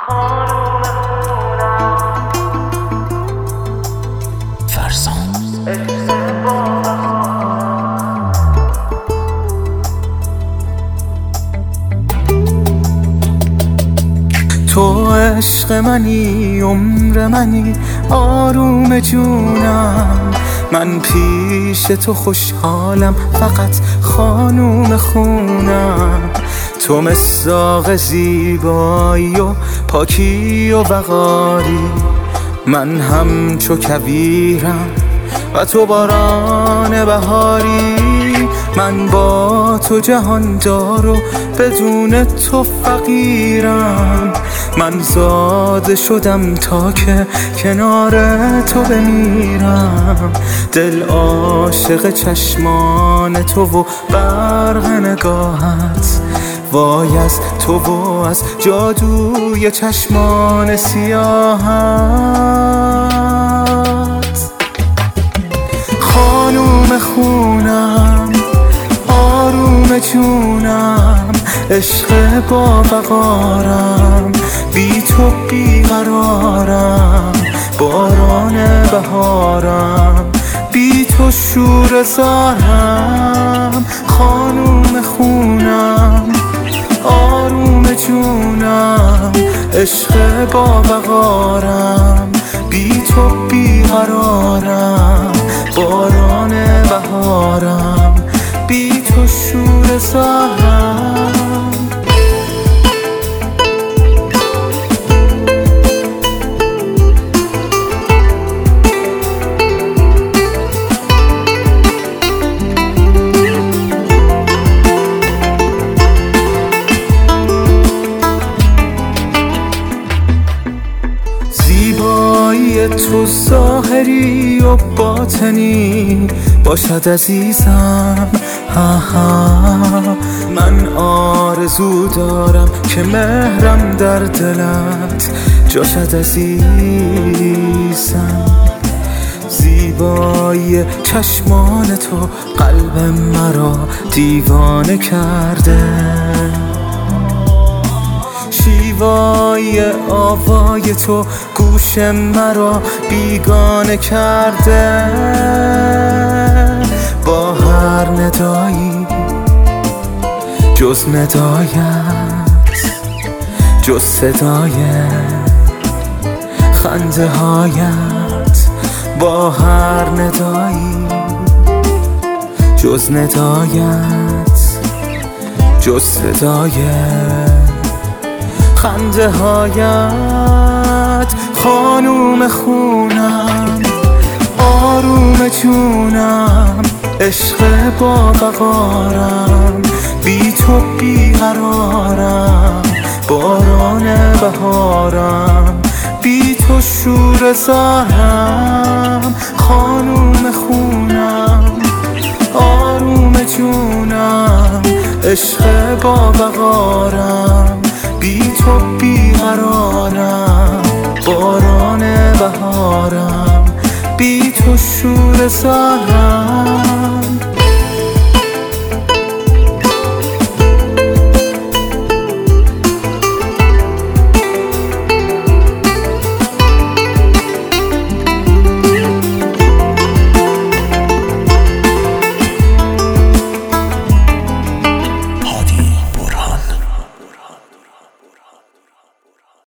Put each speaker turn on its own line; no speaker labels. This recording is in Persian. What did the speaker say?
تو عشق منی، عمر منی، آروم جونم. من پیش تو خوشحالم، فقط خانوم خونم. تو مصداق زیبایی و پاکی و وقاری، من همچو کویرم و تو باران بهاری. من با تو جهاندار و بدون تو فقیرم. من زاده شدم تا که کنار تو بمیرم. دل عاشق چشمان تو و برق نگاهت، وای از تو و از جادوی چشمان سیاهت. خانوم خونم، آروم جونم، عشق با وقارم، بی تو بیقرارم، باران بهارم، بی تو شور زارم. خانوم خونم، آروم جونم، عشق با وقارم، بی تو بیقرارم، باران بهارم، بی تو شور زارم. زیبایی تو ظاهری و باطنی باشد عزیزم. من آرزو دارم که مهرم در دلت جاشد عزیزم. زیبایی چشمان تو قلب مرا دیوانه کرده، شیوای آوای تو گوش مرا بیگانه کرده. با هر ندایی جز ندایت، جز صدای خنده هایت، با هر ندایی جز ندایت، جز صدای خنده هایت. خانوم خونم، آروم جونم، عشق با وقارم، بی تو بیقرارم، باران بهارم، بی تو شور زارم. خانوم خونم، آروم جونم، عشق با وقارم، بی تو بیقرارم، باران بهارم، بی تو شور زارم.